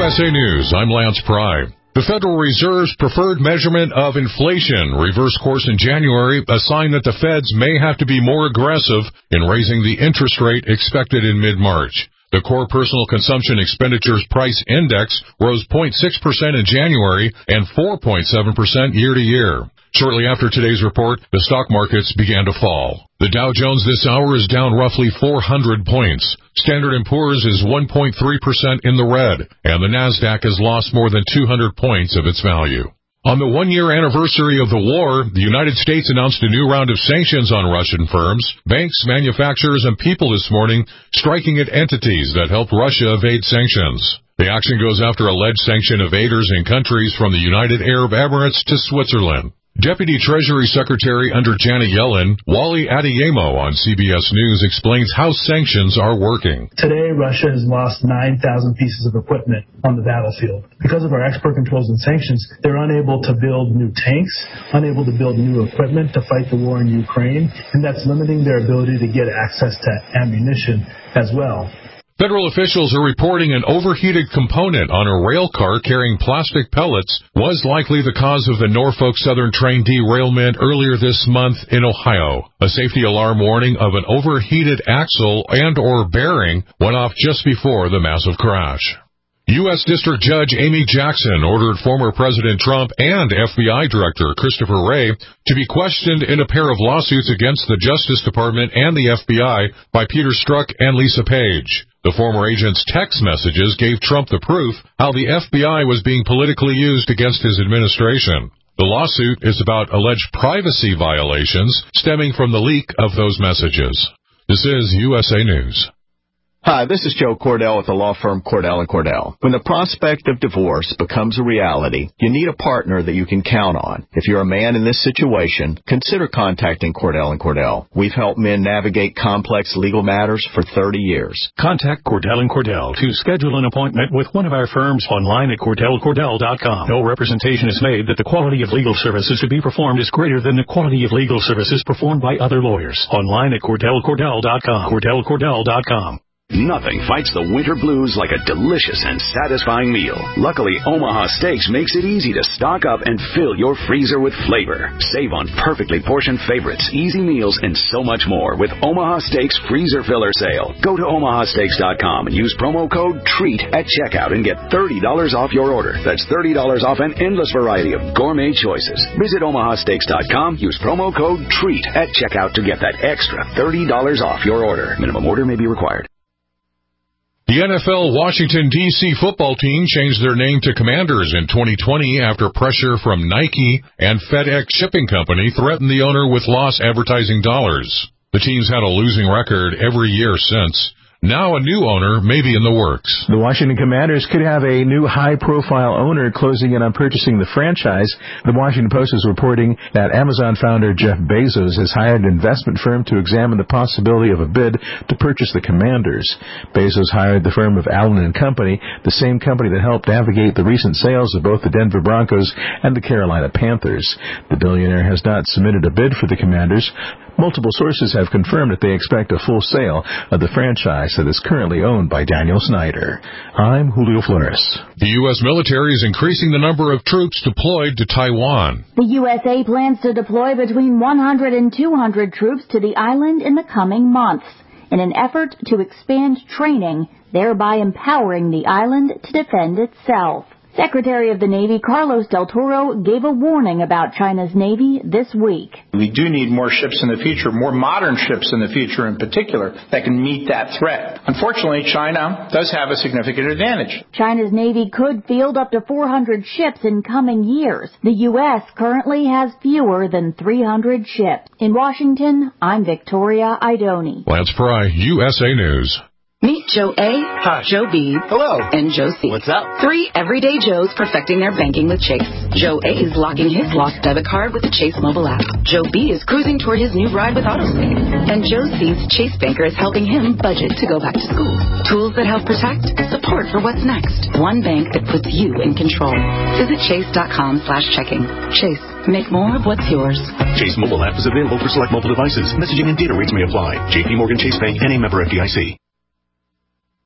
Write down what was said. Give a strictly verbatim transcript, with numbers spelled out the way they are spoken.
S A News, I'm Lance Pry. The Federal Reserve's preferred measurement of inflation reversed course in January, a sign that the Feds may have to be more aggressive in raising the interest rate expected in mid-March. The core personal consumption expenditures price index rose zero point six percent in January and four point seven percent year-to-year. Shortly after today's report, the stock markets began to fall. The Dow Jones this hour is down roughly four hundred points. Standard and Poor's is one point three percent in the red, and the Nasdaq has lost more than two hundred points of its value. On the one-year anniversary of the war, the United States announced a new round of sanctions on Russian firms, banks, manufacturers, and people this morning, striking at entities that helped Russia evade sanctions. The action goes after alleged sanction evaders in countries from the United Arab Emirates to Switzerland. Deputy Treasury Secretary under Janet Yellen, Wally Adeyemo on C B S News explains how sanctions are working. Today, Russia has lost nine thousand pieces of equipment on the battlefield. Because of our export controls and sanctions, they're unable to build new tanks, unable to build new equipment to fight the war in Ukraine, and that's limiting their ability to get access to ammunition as well. Federal officials are reporting an overheated component on a rail car carrying plastic pellets was likely the cause of the Norfolk Southern train derailment earlier this month in Ohio. A safety alarm warning of an overheated axle and or bearing went off just before the massive crash. U S District Judge Amy Jackson ordered former President Trump and F B I Director Christopher Wray to be questioned in a pair of lawsuits against the Justice Department and the F B I by Peter Strzok and Lisa Page. The former agent's text messages gave Trump the proof how the F B I was being politically used against his administration. The lawsuit is about alleged privacy violations stemming from the leak of those messages. This is U S A News. Hi, this is Joe Cordell with the law firm Cordell and Cordell. When the prospect of divorce becomes a reality, you need a partner that you can count on. If you're a man in this situation, consider contacting Cordell and Cordell. We've helped men navigate complex legal matters for thirty years. Contact Cordell and Cordell to schedule an appointment with one of our firms online at cordell cordell dot com. No representation is made that the quality of legal services to be performed is greater than the quality of legal services performed by other lawyers. Online at cordell cordell dot com. cordell cordell dot com. Nothing fights the winter blues like a delicious and satisfying meal. Luckily, Omaha Steaks makes it easy to stock up and fill your freezer with flavor. Save on perfectly portioned favorites, easy meals, and so much more with Omaha Steaks Freezer Filler Sale. Go to omaha steaks dot com and use promo code TREAT at checkout and get thirty dollars off your order. That's thirty dollars off an endless variety of gourmet choices. Visit omaha steaks dot com, use promo code TREAT at checkout to get that extra thirty dollars off your order. Minimum order may be required. The N F L Washington, D C football team changed their name to Commanders in twenty twenty after pressure from Nike and FedEx Shipping Company threatened the owner with lost advertising dollars. The team's had a losing record every year since. Now a new owner may be in the works. The Washington Commanders could have a new high-profile owner closing in on purchasing the franchise. The Washington Post is reporting that Amazon founder Jeff Bezos has hired an investment firm to examine the possibility of a bid to purchase the Commanders. Bezos hired the firm of Allen and Company, the same company that helped navigate the recent sales of both the Denver Broncos and the Carolina Panthers. The billionaire has not submitted a bid for the Commanders. Multiple sources have confirmed that they expect a full sale of the franchise that is currently owned by Daniel Snyder. I'm Julio Flores. The U S military is increasing the number of troops deployed to Taiwan. The U S A plans to deploy between one hundred and two hundred troops to the island in the coming months in an effort to expand training, thereby empowering the island to defend itself. Secretary of the Navy Carlos Del Toro gave a warning about China's Navy this week. We do need more ships in the future, more modern ships in the future in particular, that can meet that threat. Unfortunately, China does have a significant advantage. China's Navy could field up to four hundred ships in coming years. The U S currently has fewer than three hundred ships. In Washington, I'm Victoria Idoni. Lance Pry, U S A News. Meet Joe A, Hi. Joe B, hello, and Joe C. What's up? Three everyday Joes perfecting their banking with Chase. Joe A is locking his lost debit card with the Chase mobile app. Joe B is cruising toward his new ride with AutoSave. And Joe C's Chase banker is helping him budget to go back to school. Tools that help protect, support for what's next. One bank that puts you in control. Visit chase dot com slash checking. Chase, make more of what's yours. Chase mobile app is available for select mobile devices. Messaging and data rates may apply. J P Morgan Chase Bank, N A member F D I C.